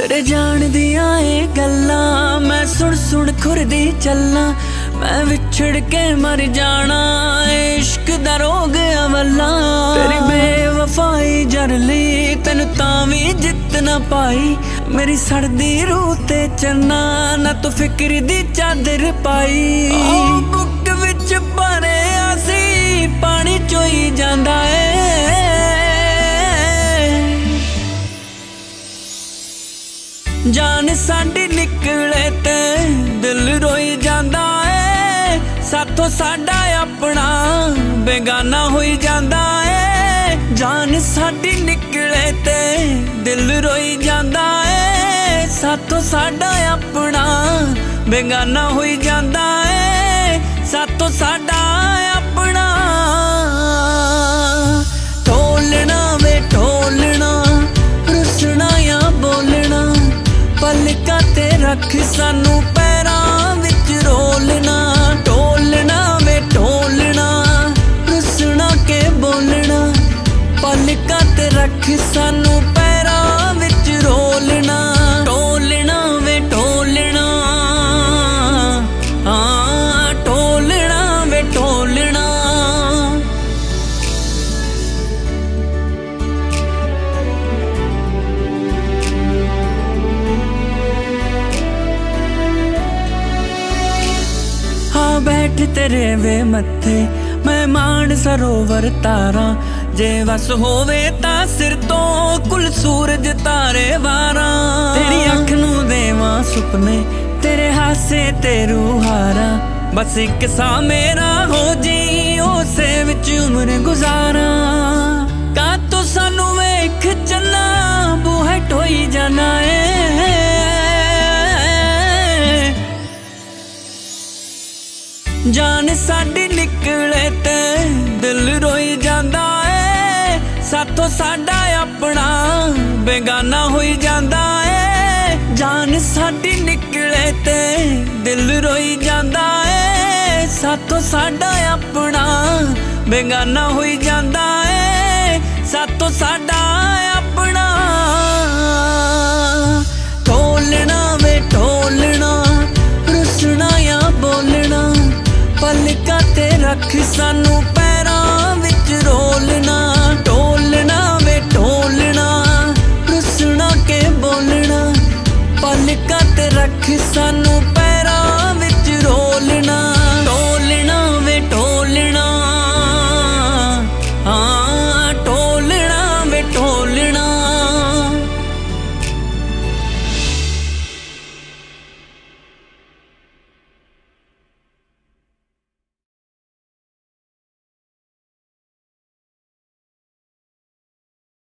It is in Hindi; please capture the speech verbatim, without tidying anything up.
तेरे जान दिया ये गल्ला मैं सुन सुन खुरदी चलना। मैं विछड़ के मर जाना इश्क दा रोग अवला। तेरी बेवफाई जरली तेन तावी जित ना पाई। मेरी सड़दी रूह ते चन्ना ना तू फिक्र दी चादर पाई। बुक विच भरे आसी पानी चोई जांदा है। जान साडी निकले ते दिल रोई जांदा है। साथों साडा अपना बेगाना होई जांदा है। जान साडी निकले ते दिल रोई जांदा है। साथों साडा अपना बेगाना होई जांदा है। साथों साडा अपना ढोलना वे ढोलना रुसना या बोलना। पलकां ते रख सानू पैरां विच रोलना। ढोलना वे ढोलना रुसना के बोलना। पलकां ते रख सानू पैरां विच रोलना। ढोलना वे ढोलना हाँ ढोलना वे ढोलना। बैठ तेरे वे मथे मैं मान सरोवर तारा। जे वस होवे ता सिर तो कुल सूरज तारे वारा। तेरी अख नू देवां सुपने तेरे हासे ते रूहारा। बस एक सा मेरा हो जी उसे विच उम्र गुजारा। का तो सानू वेख चन्ना बूहे ढोई जाना है। जान साडी निकले ते दिल रोई जांदा है। साथों साडा अपना बेगाना होई जांदा है। जान साडी निकले ते दिल रोई जांदा है। साथों साडा अपना बेगाना होई जांदा है। साथों साडा अपना ढोलना वे ढोलना रुसना या बोलना। पलकां ते रख सानू पैरां विच रोलना। ढोलना वे ढोलना रुसना के बोलना। पलकां ते रख सानू